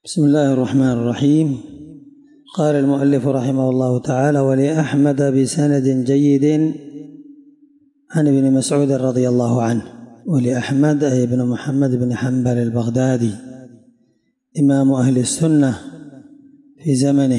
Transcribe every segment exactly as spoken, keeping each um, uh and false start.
بسم الله الرحمن الرحيم. قال المؤلف رحمه الله تعالى: ولأحمد بسند جيد عن ابن مسعود رضي الله عنه. ولأحمد أي ابن محمد بن حنبل البغدادي إمام أهل السنة في زمنه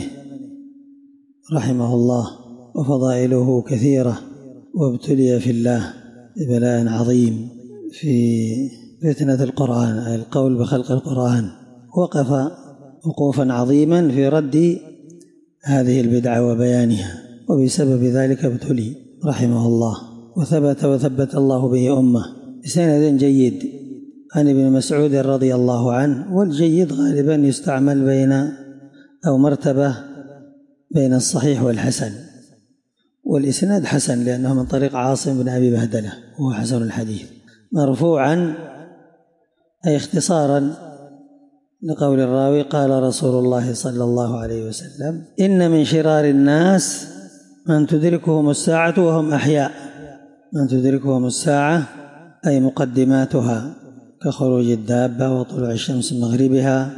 رحمه الله، وفضائله كثيرة، وابتلي في الله ببلاء عظيم في فتنة القرآن أي القول بخلق القرآن. وقف وقوفا عظيما في رد هذه البدعة وبيانها، وبسبب ذلك ابتلي رحمه الله، وثبت وثبت الله به أمة بسند جيد عن ابن مسعود رضي الله عنه. والجيد غالبا يستعمل بين أو مرتبة بين الصحيح والحسن، والإسناد حسن لأنه من طريق عاصم بن أبي بهدلة وهو حسن الحديث. مرفوعا أي اختصارا لقول الراوي: قال رسول الله صلى الله عليه وسلم: إن من شرار الناس من تدركهم الساعة وهم أحياء. من تدركهم الساعة أي مقدماتها كخروج الدابة وطلوع الشمس من مغربها،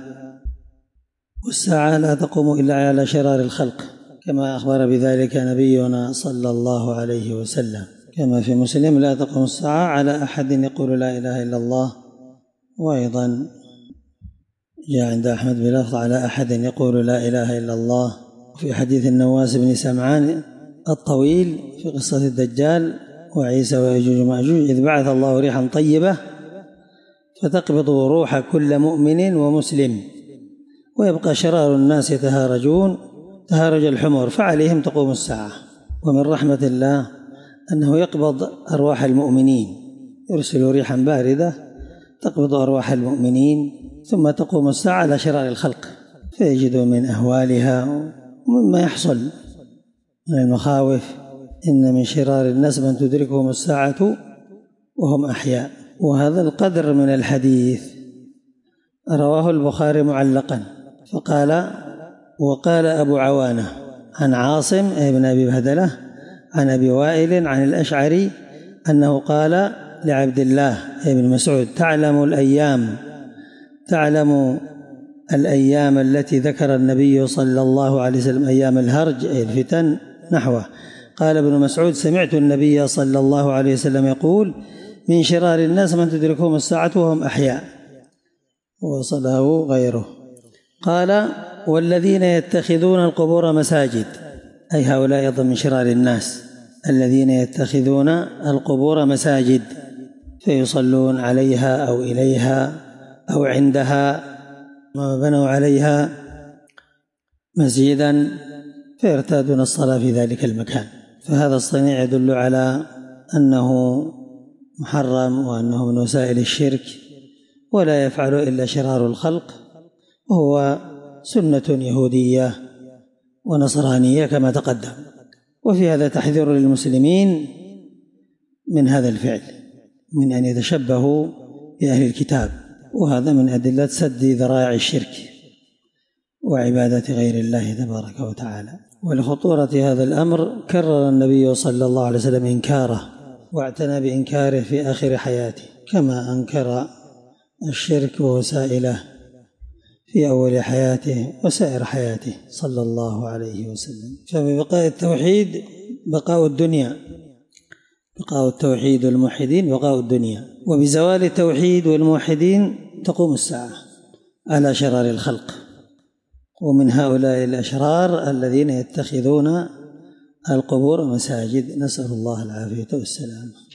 والساعة لا تقوم إلا على شرار الخلق، كما أخبر بذلك نبينا صلى الله عليه وسلم، كما في مسلم: لا تقوم الساعة على أحد يقول لا إله إلا الله. وأيضا جاء عند أحمد بلفظ: على أحد يقول لا إله إلا الله. في حديث النواس بن سمعان الطويل في قصة الدجال وعيسى ويأجوج ومأجوج: إذ بعث الله ريحا طيبة فتقبض روح كل مؤمن ومسلم، ويبقى شرار الناس يتهارجون تهارج الحمر، فعليهم تقوم الساعة. ومن رحمة الله أنه يقبض أرواح المؤمنين، يرسل ريحا باردة تقبض أرواح المؤمنين، ثم تقوم الساعة على شرار الخلق، فيجدوا من أهوالها ومما يحصل من المخاوف. إن من شرار الناس من تدركهم الساعة وهم أحياء. وهذا القدر من الحديث رواه البخاري معلقا، فقال: وقال أبو عوانة عن عاصم ابن أبي بهدلة عن أبي وائل عن الأشعري أنه قال لعبد الله ابن مسعود: تعلم الأيام تعلم الأيام التي ذكر النبي صلى الله عليه وسلم أيام الهرج أي الفتن نحوه. قال ابن مسعود: سمعت النبي صلى الله عليه وسلم يقول: من شرار الناس من تدركهم الساعة وهم أحياء. وصله غيره. قال: والذين يتخذون القبور مساجد، أي هؤلاء أيضا من شرار الناس، الذين يتخذون القبور مساجد فيصلون عليها أو إليها أو عندها، ما بنوا عليها مسجدا فيرتادون الصلاة في ذلك المكان. فهذا الصنيع يدل على أنه محرم وأنه من وسائل الشرك، ولا يفعل إلا شرار الخلق، وهو سنة يهودية ونصرانية كما تقدم. وفي هذا تحذير للمسلمين من هذا الفعل، من أن يتشبهوا بأهل الكتاب، وهذا من أدلة سد ذرائع الشرك وعبادة غير الله تبارك وتعالى. ولخطورة هذا الأمر كرر النبي صلى الله عليه وسلم إنكاره، واعتنى بإنكاره في آخر حياته، كما أنكر الشرك ووسائله في أول حياته وسائر حياته صلى الله عليه وسلم. فببقاء التوحيد بقاء الدنيا، بقاء التوحيد والموحدين بقاء الدنيا، وبزوال التوحيد والموحدين تقوم الساعة على شرار الخلق. ومن هؤلاء الأشرار الذين يتخذون القبور مساجد، نسأل الله العافية والسلام.